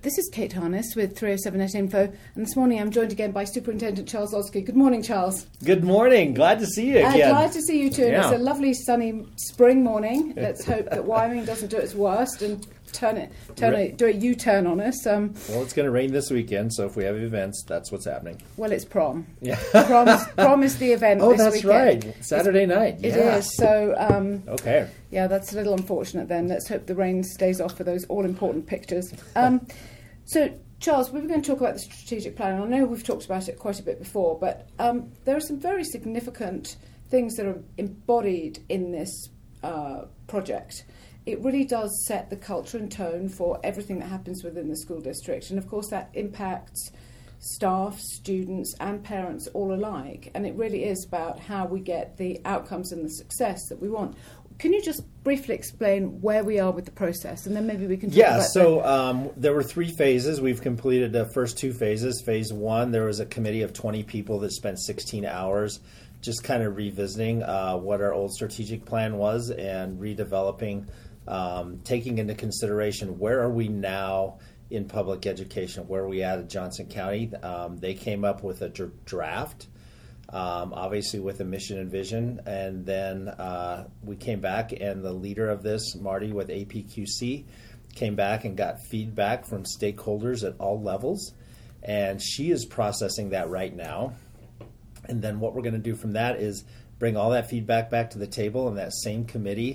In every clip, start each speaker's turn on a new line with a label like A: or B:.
A: This is Kate Harness with 307net Info, and this morning I'm joined again by Superintendent Charles Oskey. Good morning, Charles.
B: Good morning. Glad to see you again.
A: Glad to see you too. Yeah. It's a lovely sunny spring morning. Let's hope that Wyoming doesn't do its worst and do a U-turn on us.
B: Well, it's going to rain this weekend, so if we have events, that's what's happening.
A: Well, it's prom.
B: Yeah.
A: Prom is the event this weekend.
B: That's right. Saturday night.
A: It is. So,
B: okay.
A: Yeah, that's a little unfortunate then. Let's hope the rain stays off for those all-important pictures. So, Charles, we were going to talk about the strategic plan. I know we've talked about it quite a bit before, but there are some very significant things that are embodied in this project. It really does set the culture and tone for everything that happens within the school district. And, of course, that impacts staff, students and parents all alike. And it really is about how we get the outcomes and the success that we want. Can you just briefly explain where we are with the process, and then maybe we can talk about
B: so there were 3 phases. We've completed the first 2 phases. Phase 1, there was a committee of 20 people that spent 16 hours just kind of revisiting what our old strategic plan was and redeveloping, taking into consideration where are we now in public education, where are we at Johnson County. They came up with a draft. Obviously with a mission and vision, and then we came back, and the leader of this, Marty with APQC, came back and got feedback from stakeholders at all levels, and she is processing that right now. And then what we're going to do from that is bring all that feedback back to the table, and that same committee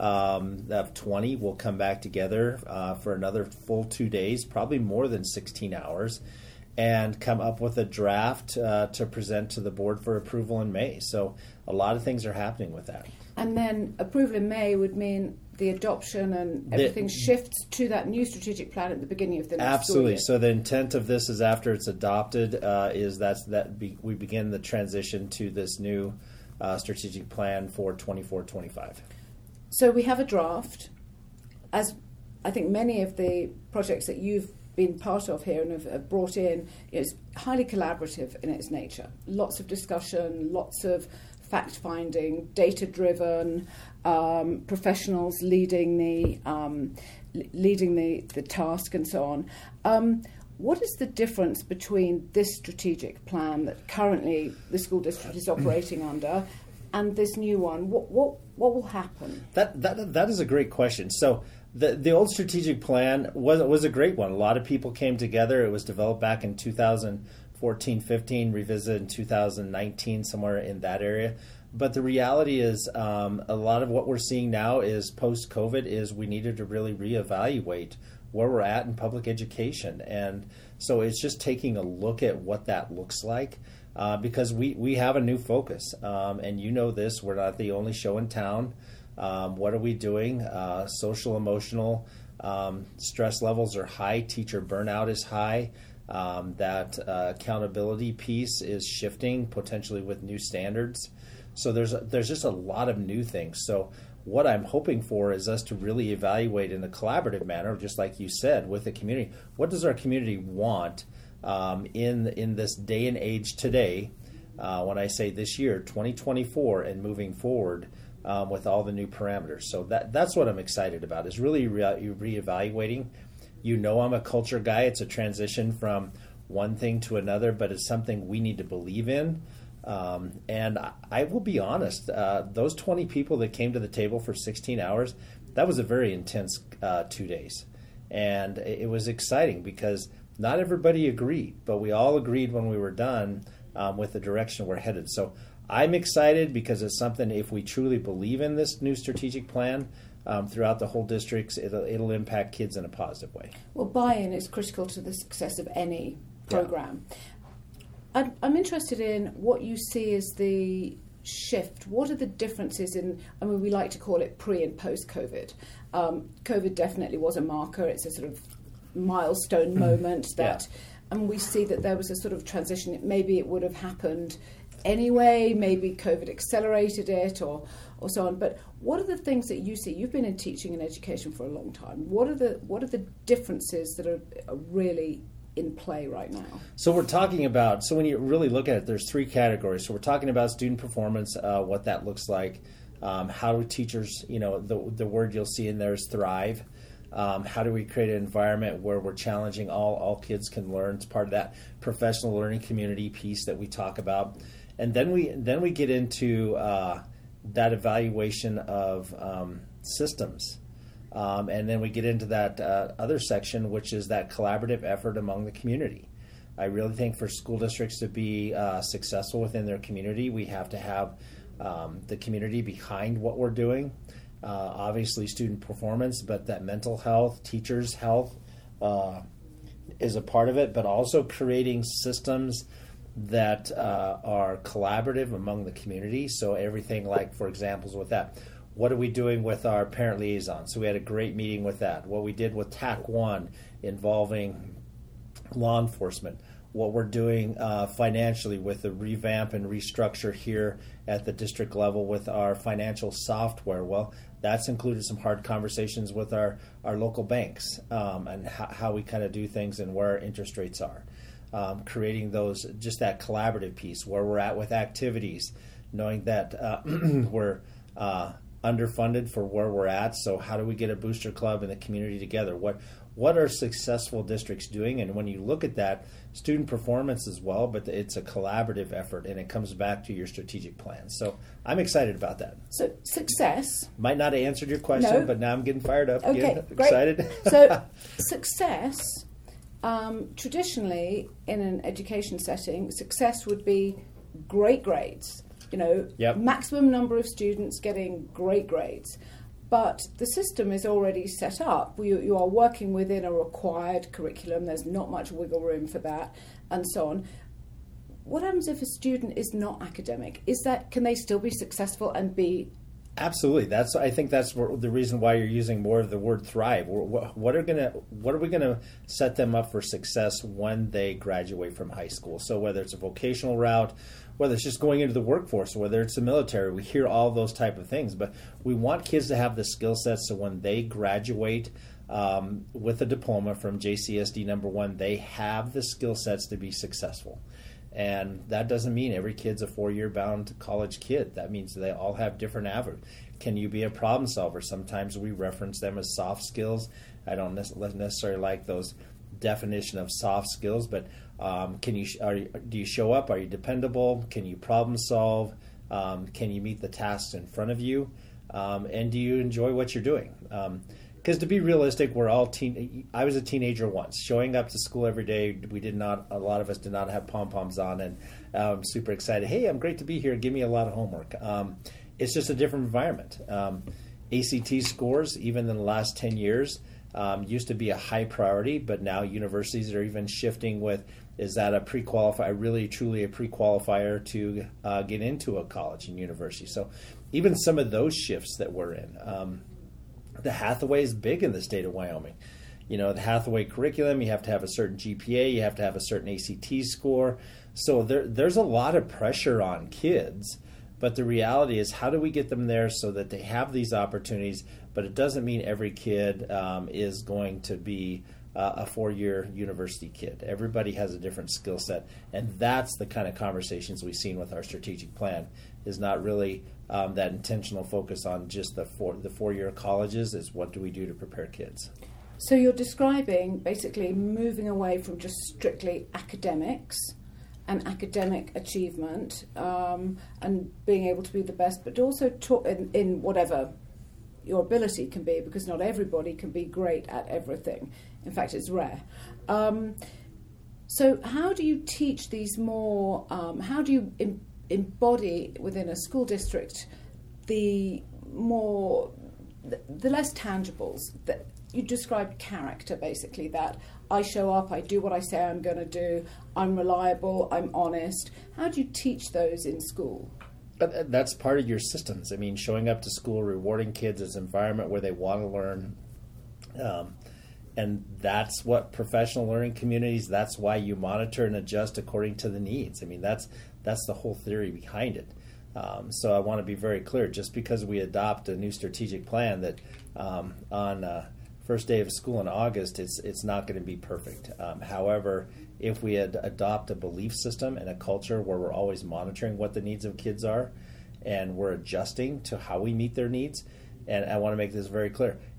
B: of 20 will come back together for another full 2 days, probably more than 16 hours, and come up with a draft to present to the board for approval in May. So a lot of things are happening with that.
A: And then approval in May would mean the adoption and everything shifts to that new strategic plan at the beginning of the next school year.
B: So the intent of this is after it's adopted we begin the transition to this new strategic plan for 24-25.
A: So we have a draft. As I think many of the projects that you've been part of here and have brought in, is highly collaborative in its nature. Lots of discussion, lots of fact-finding, data-driven, professionals leading the task and so on. What is the difference between this strategic plan that currently the school district is operating under and this new one? What will happen?
B: That is a great question. So the old strategic plan was a great one. A lot of people came together. It was developed back in 2014-15, revisited in 2019, somewhere in that area. But the reality is a lot of what we're seeing now is post-COVID is we needed to really reevaluate where we're at in public education. And so it's just taking a look at what that looks like because we have a new focus. And you know this, we're not the only show in town. What are we doing? Social, emotional stress levels are high. Teacher burnout is high. That accountability piece is shifting, potentially with new standards. So there's just a lot of new things. So what I'm hoping for is us to really evaluate in a collaborative manner, just like you said, with the community. What does our community want in this day and age today? When I say this year, 2024, and moving forward. With all the new parameters. So that's what I'm excited about, is really reevaluating. You know I'm a culture guy. It's a transition from one thing to another, but it's something we need to believe in. And I will be honest, those 20 people that came to the table for 16 hours, that was a very intense 2 days. And it was exciting because not everybody agreed, but we all agreed when we were done with the direction we're headed. So I'm excited because it's something, if we truly believe in this new strategic plan throughout the whole districts, it'll impact kids in a positive way.
A: Well, buy-in is critical to the success of any program. Yeah. I'm interested in what you see as the shift. What are the differences we like to call it pre and post-COVID. COVID definitely was a marker. It's a sort of milestone moment and we see that there was a sort of transition. Maybe it would have happened anyway, maybe COVID accelerated it or so on. But what are the things that you see? You've been in teaching and education for a long time. What are the differences that are really in play right now?
B: So we're talking about, when you really look at it, there's 3 categories. So we're talking about student performance, what that looks like, how do teachers, the word you'll see in there is thrive. How do we create an environment where we're challenging all kids can learn? It's part of that professional learning community piece that we talk about. And then we get into that evaluation of systems. And then we get into that other section, which is that collaborative effort among the community. I really think for school districts to be successful within their community, we have to have the community behind what we're doing. Obviously, student performance, but that mental health, teachers' health is a part of it, but also creating systems that are collaborative among the community. So everything like, for examples with that, what are we doing with our parent liaison? So we had a great meeting with that. What we did with TAC 1 involving law enforcement. What we're doing financially with the revamp and restructure here at the district level with our financial software. Well, that's included some hard conversations with our local banks and how we kind of do things and where our interest rates are. Creating those, just that collaborative piece, where we're at with activities, knowing that we're underfunded for where we're at. So how do we get a booster club in the community together? What are successful districts doing? And when you look at that, student performance as well, but it's a collaborative effort, and it comes back to your strategic plan. So I'm excited about that.
A: So success.
B: Might not have answered your question, but now I'm getting fired up.
A: Okay,
B: again.
A: great.
B: Excited.
A: So success, traditionally in an education setting, success would be great grades.
B: Yep.
A: Maximum number of students getting great grades. But the system is already set up. You are working within a required curriculum. There's not much wiggle room for that, and so on. What happens if a student is not academic? Can they still be successful and be?
B: Absolutely. I think that's the reason why you're using more of the word thrive. What are we gonna set them up for success when they graduate from high school? So whether it's a vocational route, whether it's just going into the workforce, whether it's the military, we hear all those type of things. But we want kids to have the skill sets so when they graduate with a diploma from JCSD number 1, they have the skill sets to be successful. And that doesn't mean every kid's a 4-year bound college kid. That means they all have different avenues. Can you be a problem solver? Sometimes we reference them as soft skills. I don't necessarily like those definition of soft skills, but do you show up? Are you dependable? Can you problem solve? Can you meet the tasks in front of you? And do you enjoy what you're doing? Because to be realistic, we're all I was a teenager once. Showing up to school every day, a lot of us did not have pom-poms on, and I'm super excited. Hey, I'm great to be here. Give me a lot of homework. It's just a different environment. ACT scores, even in the last 10 years, used to be a high priority, but now universities are even shifting with, is that a pre-qualifier, really truly a pre-qualifier to get into a college and university? So even some of those shifts that we're in. The Hathaway is big in the state of Wyoming. The Hathaway curriculum, you have to have a certain GPA, you have to have a certain ACT score. So there's a lot of pressure on kids, but the reality is, how do we get them there so that they have these opportunities? But it doesn't mean every kid is going to be a 4-year university kid. Everybody has a different skill set, and that's the kind of conversations we've seen with our strategic plan, is not really that intentional focus on just the 4-year colleges. Is what do we do to prepare kids?
A: So you're describing basically moving away from just strictly academics and academic achievement and being able to be the best, but also in whatever your ability can be, because not everybody can be great at everything. In fact, it's rare. So how do you teach these more, how do you embody within a school district the less tangibles? That you described character, basically, that I show up, I do what I say I'm going to do, I'm reliable, I'm honest. How do you teach those in school?
B: That's part of your systems. I mean, showing up to school, rewarding kids as an environment where they want to learn. And that's what professional learning communities, that's why you monitor and adjust according to the needs. I mean, that's the whole theory behind it. So I want to be very clear, just because we adopt a new strategic plan that on first day of school in August, it's not going to be perfect. However, if we adopt a belief system and a culture where we're always monitoring what the needs of kids are, and we're adjusting to how we meet their needs, and I want to make this very clear,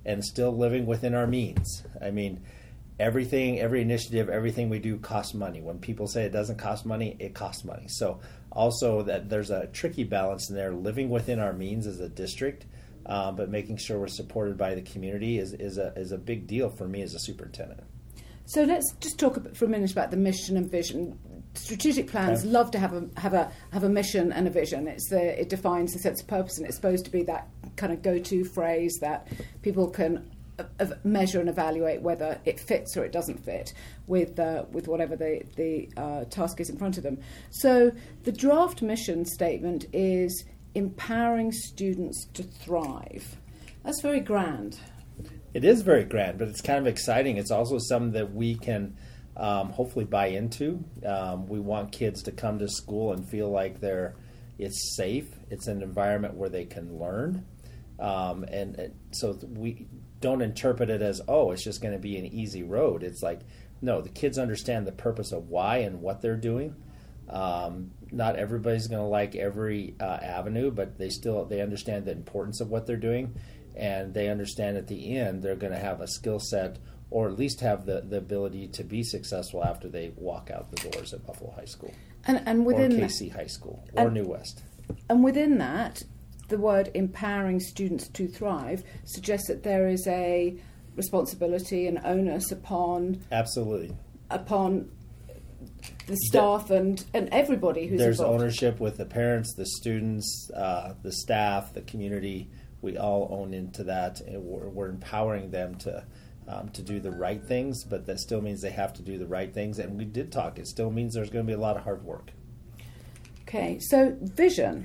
B: and still living within our means. I mean, every initiative, everything we do costs money. When people say it doesn't cost money, it costs money. So also that there's a tricky balance in there, living within our means as a district, but making sure we're supported by the community is a big deal for me as a superintendent.
A: So let's just talk for a minute about the mission and vision. Strategic plans love to have a mission and a vision. It defines a sense of purpose, and it's supposed to be that kind of go-to phrase that people can measure and evaluate whether it fits or it doesn't fit with whatever the task is in front of them. So the draft mission statement is empowering students to thrive. That's very grand.
B: It is very grand, but it's kind of exciting. It's also something that we can hopefully buy into. We want kids to come to school and feel like it's safe. It's an environment where they can learn. And so we don't interpret it as, it's just going to be an easy road. It's like, no, the kids understand the purpose of why and what they're doing. Not everybody's going to like every avenue, but they understand the importance of what they're doing. And they understand at the end they're going to have a skill set, or at least have the ability to be successful after they walk out the doors at Buffalo High School,
A: and within
B: or KC High School, or New West.
A: And within that, the word empowering students to thrive suggests that there is a responsibility and onus upon the staff and everybody who's
B: there's
A: involved.
B: Ownership with the parents, the students, the staff, the community. We all own into that, and we're empowering them to do the right things, but that still means they have to do the right things. And we did talk. It still means there's going to be a lot of hard work.
A: Okay, so vision.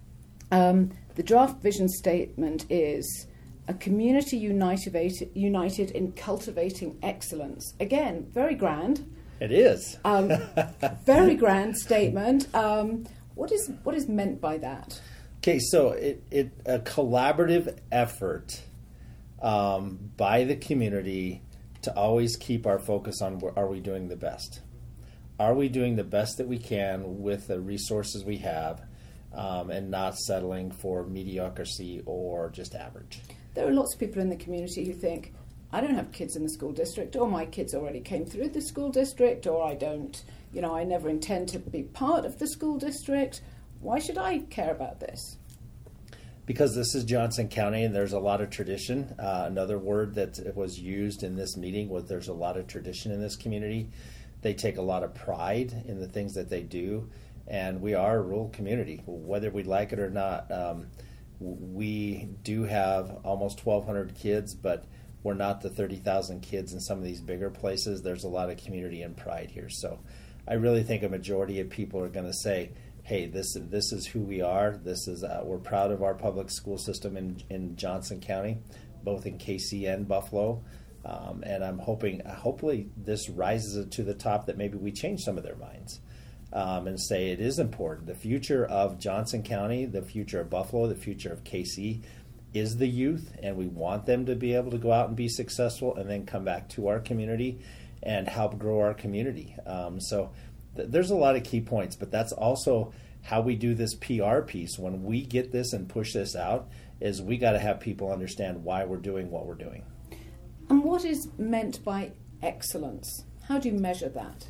A: The draft vision statement is a community united in cultivating excellence. Again, very grand.
B: It is.
A: Very grand statement. What is meant by that?
B: Okay, so it a collaborative effort by the community to always keep our focus on are we doing the best? Are we doing the best that we can with the resources we have, and not settling for mediocrity or just average?
A: There are lots of people in the community who think, I don't have kids in the school district, or my kids already came through the school district, or I don't, I never intend to be part of the school district. Why should I care about this?
B: Because this is Johnson County and there's a lot of tradition. Another word that was used in this meeting was there's a lot of tradition in this community. They take a lot of pride in the things that they do, and we are a rural community. Whether we like it or not, we do have almost 1,200 kids, but we're not the 30,000 kids in some of these bigger places. There's a lot of community and pride here. So I really think a majority of people are going to say, hey, this is who we are. This is we're proud of our public school system in Johnson County, both in KC and Buffalo. And I'm hopefully this rises it to the top that maybe we change some of their minds and say it is important. The future of Johnson County, the future of Buffalo, the future of KC is the youth, and we want them to be able to go out and be successful and then come back to our community and help grow our community. There's a lot of key points, but that's also how we do this PR piece. When we get this and push this out, is we got to have people understand why we're doing what we're doing.
A: And what is meant by excellence? How do you measure that?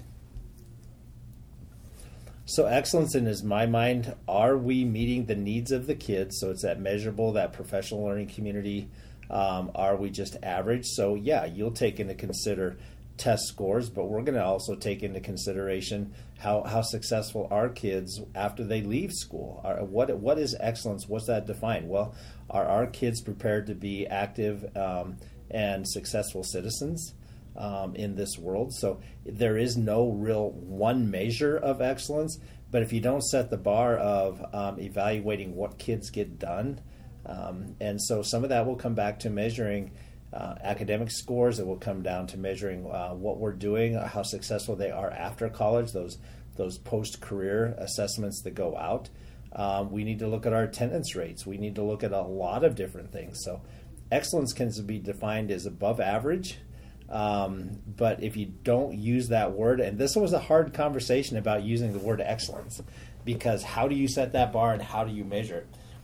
B: So excellence in my mind, are we meeting the needs of the kids? So it's that measurable, that professional learning community. Are we just average? So yeah, you'll take into consider test scores, but we're going to also take into consideration how successful are kids after they leave school. What is excellence? What's that defined? Well, are our kids prepared to be active and successful citizens in this world? So there is no real one measure of excellence, but if you don't set the bar of evaluating what kids get done, and so some of that will come back to measuring academic scores. It will come down to measuring what we're doing, how successful they are after college, those post-career assessments that go out. We need to look at our attendance rates. We need to look at a lot of different things. So excellence can be defined as above average, but if you don't use that word, and this was a hard conversation about using the word excellence, because how do you set that bar and how do you measure it?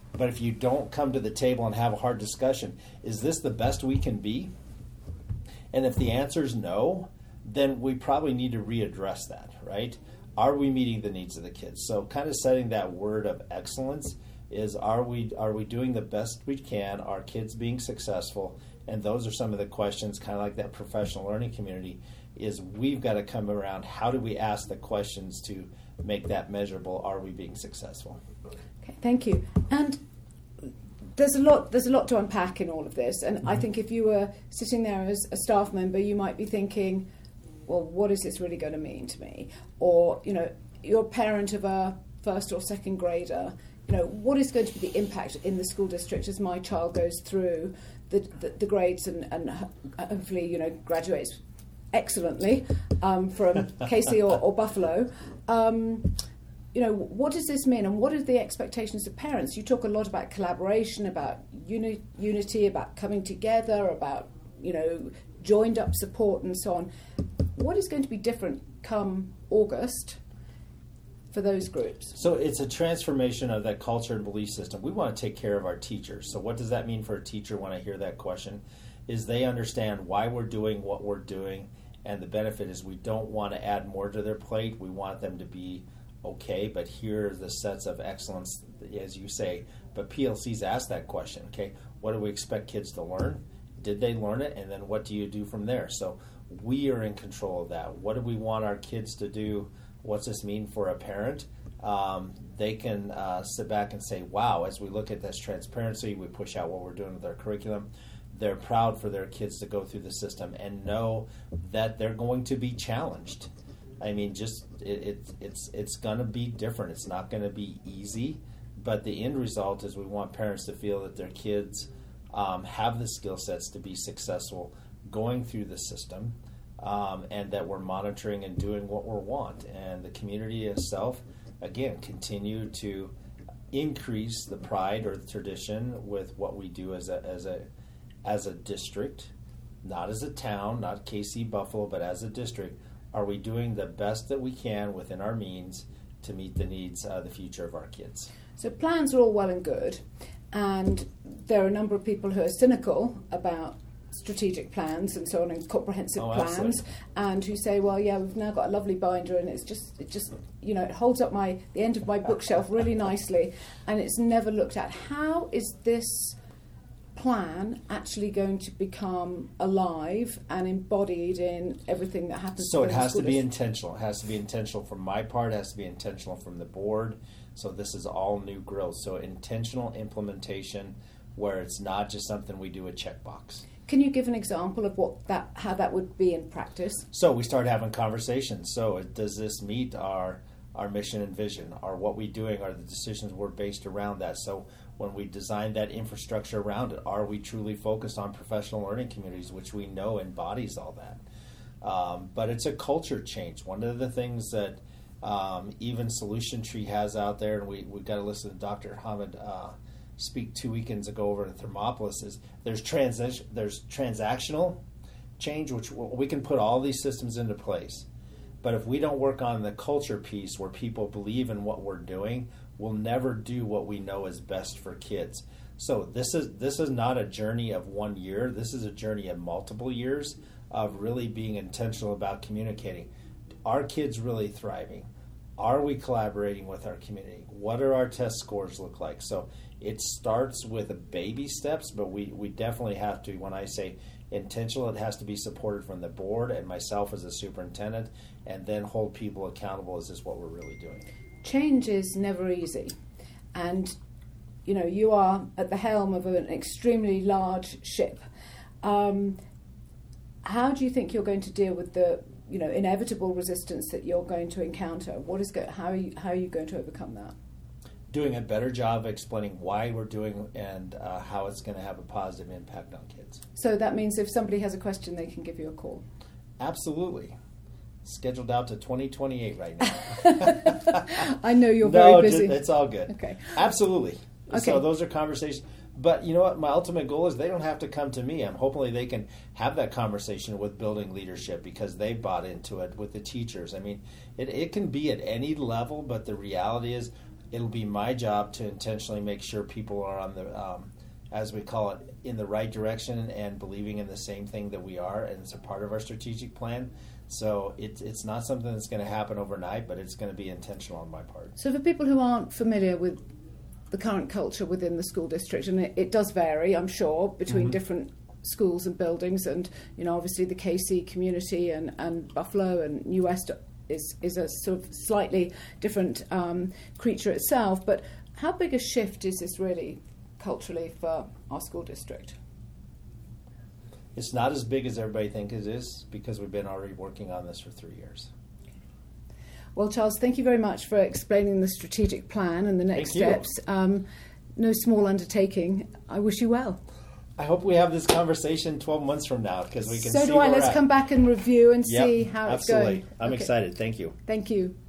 B: But if you don't come to the table and have a hard discussion, is this the best we can be? And if the answer is no, then we probably need to readdress that, right? Are we meeting the needs of the kids? So kind of setting that word of excellence is, are we doing the best we can? Are kids being successful? And those are some of the questions, kind of like that professional learning community, is we've got to come around, how do we ask the questions to make that measurable? Are we being successful?
A: Okay, thank you. And there's a lot to unpack in all of this. And I think if you were sitting there as a staff member, you might be thinking, well, what is this really going to mean to me? Or, you're a parent of a first or second grader. What is going to be the impact in the school district as my child goes through the grades and hopefully, graduates excellently from Casey or Buffalo? What does this mean, and what are the expectations of parents? You talk a lot about collaboration, about unity, about coming together, about, joined up support and so on. What is going to be different come August for those groups?
B: So it's a transformation of that culture and belief system. We want to take care of our teachers. So what does that mean for a teacher when I hear that question? Is they understand why we're doing what we're doing, and the benefit is we don't want to add more to their plate. We want them to be okay, but here are the sets of excellence, as you say. But PLC's asked that question, okay, what do we expect kids to learn? Did they learn it? And then what do you do from there? So we are in control of that. What do we want our kids to do? What's this mean for a parent? They can sit back and say, wow, as we look at this transparency, we push out what we're doing with our curriculum. They're proud for their kids to go through the system and know that they're going to be challenged. I mean, it's going to be different. It's not going to be easy, but the end result is we want parents to feel that their kids have the skill sets to be successful going through the system, and that we're monitoring and doing what we want. And the community itself, again, continue to increase the pride or the tradition with what we do as a district, not as a town, not KC Buffalo, but as a district. Are we doing the best that we can within our means to meet the needs of the future of our kids?
A: So plans are all well and good, and there are a number of people who are cynical about strategic plans and so on, and comprehensive plans,
B: absolutely.
A: And who say, well, yeah, we've now got a lovely binder, and it just it holds up the end of my bookshelf really nicely, and it's never looked at. How is this plan actually going to become alive and embodied in everything that happens?
B: So it has to be intentional. It has to be intentional from my part. It has to be intentional from the board. So this is all new growth. So intentional implementation, where it's not just something we do a checkbox.
A: Can you give an example of how that would be in practice?
B: So we start having conversations. So does this meet our mission and vision? Are what we're doing, are the decisions we're based around that? So when we design that infrastructure around it, are we truly focused on professional learning communities, which we know embodies all that? But it's a culture change. One of the things that even Solution Tree has out there, and we got to listen to Dr. Hamid speak 2 weekends ago over in Thermopolis, is there's transactional change, which we can put all these systems into place. But if we don't work on the culture piece where people believe in what we're doing, we'll never do what we know is best for kids. So this is not a journey of 1 year. This is a journey of multiple years of really being intentional about communicating. Are kids really thriving? Are we collaborating with our community? What do our test scores look like? So it starts with baby steps, but we definitely have to, when I say intentional, it has to be supported from the board and myself as a superintendent, and then hold people accountable. Is this what we're really doing?
A: Change is never easy, and you are at the helm of an extremely large ship. How do you think you're going to deal with the inevitable resistance that you're going to encounter? How are you going to overcome that?
B: Doing a better job explaining why we're doing and how it's going to have a positive impact on kids.
A: So that means if somebody has a question, they can give you a call.
B: Absolutely. Scheduled out to 2028 right now.
A: I know you're very busy.
B: It's all good.
A: Okay.
B: Absolutely.
A: Okay.
B: So those are conversations. But you know what? My ultimate goal is they don't have to come to me. Hopefully they can have that conversation with building leadership because they bought into it with the teachers. I mean, it can be at any level, but the reality is it'll be my job to intentionally make sure people are on the, as we call it, in the right direction and believing in the same thing that we are, and it's a part of our strategic plan. So it's not something that's going to happen overnight, but it's going to be intentional on my part.
A: So for people who aren't familiar with the current culture within the school district, and it does vary, I'm sure, between different schools and buildings, and obviously the KC community and Buffalo and New West is a sort of slightly different creature itself. But how big a shift is this really culturally for our school district?
B: It's not as big as everybody thinks it is, because we've been already working on this for 3 years.
A: Well, Charles, thank you very much for explaining the strategic plan and the next steps. No small undertaking. I wish you well.
B: I hope we have this conversation 12 months from now, because we can see
A: So do I.
B: where
A: Let's come back and review and see how it's
B: absolutely.
A: going.
B: I'm excited. Thank you.
A: Thank you.